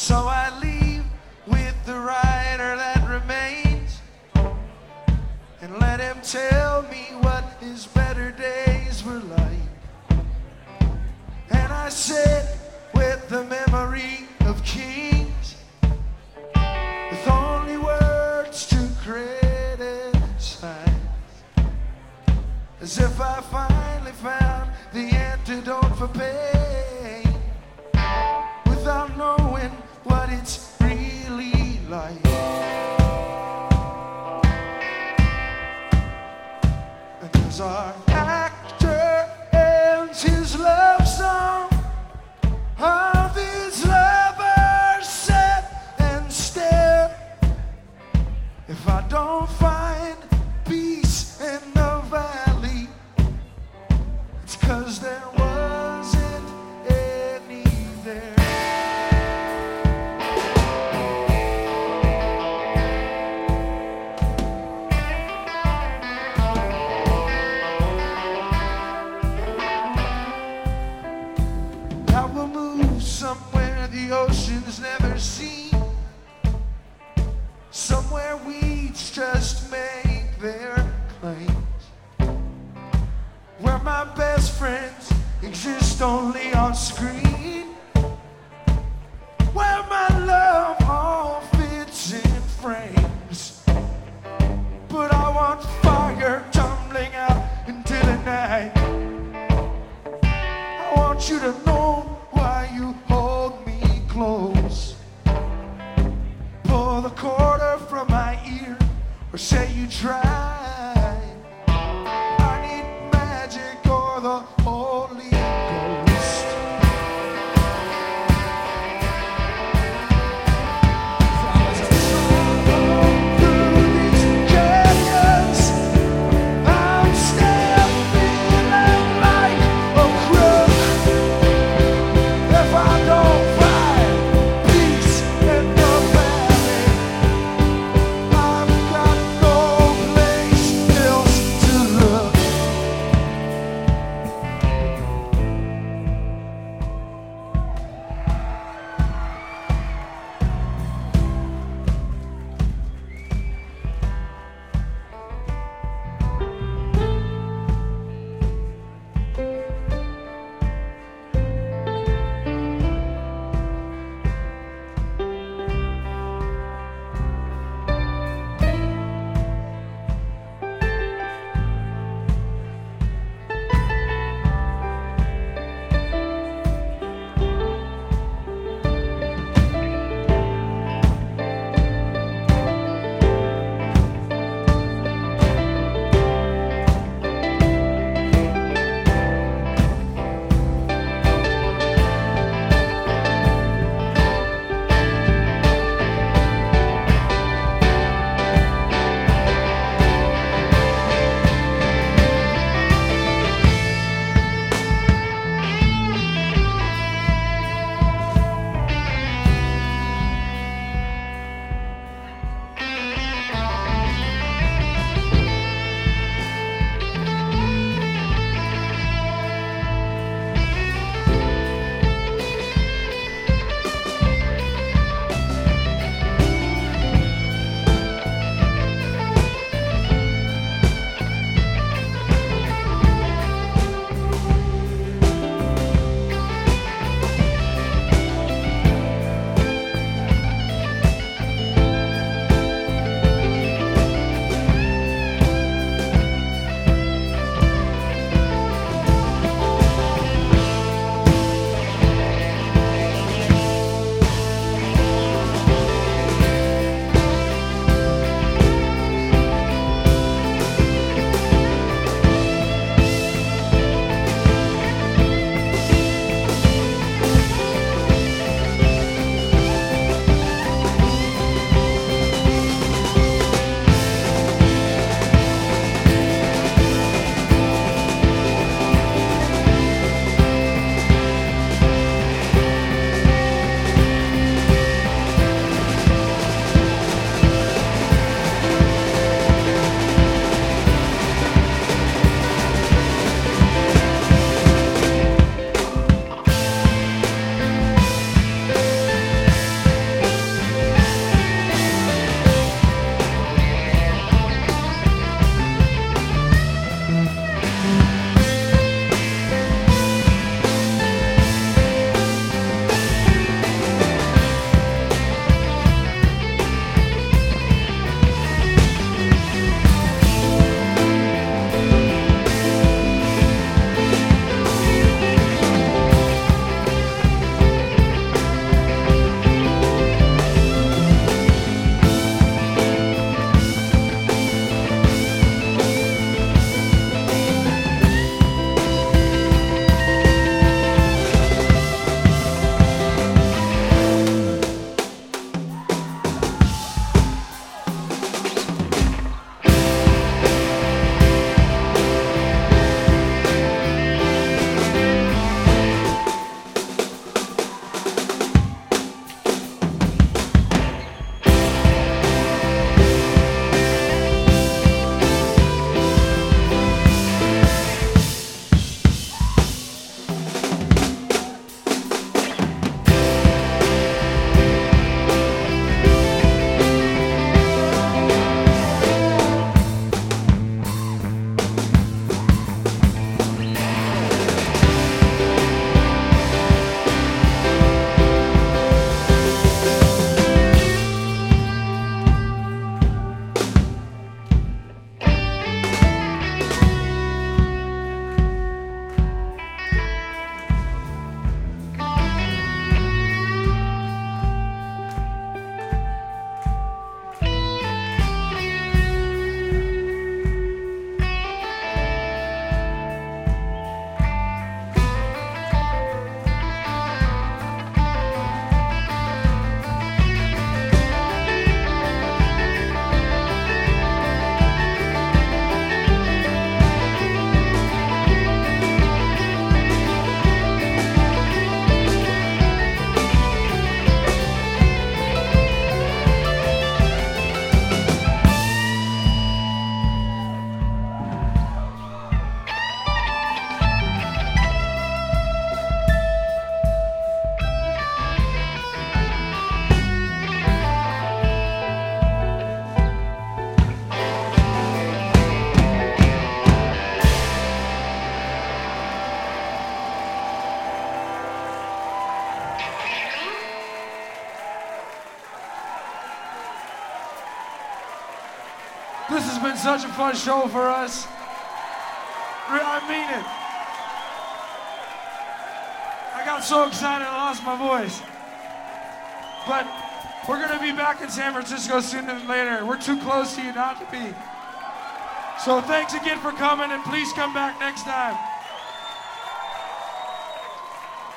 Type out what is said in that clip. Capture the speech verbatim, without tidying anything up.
So I leave with the writer that remains and let him tell me what his better days were like. And I sit with the memory of kings with only words to criticize, as if I finally found the antidote for pain without knowing what it's really like. Because our actor ends his love song of his lovers sit and stare. If I don't find peace in the valley, it's 'cause there wasn't any there. I will move somewhere the ocean's never seen, somewhere weeds just make their claims, where my best friends exist only on screen, where my love all fits in frames. But I want fire tumbling out into the night. I want you to know why you hold me close. Pull the quarter from my ear or say you tried. I need magic or the Holy Ghost. As I struggle through these canyons, I'm still feeling like a crook. If I don't find peace in the valley, I've got no place. This has been such a fun show for us. I mean it. I got so excited I lost my voice. But we're gonna be back in San Francisco sooner than later. We're too close to you not to be. So thanks again for coming, and please come back next time.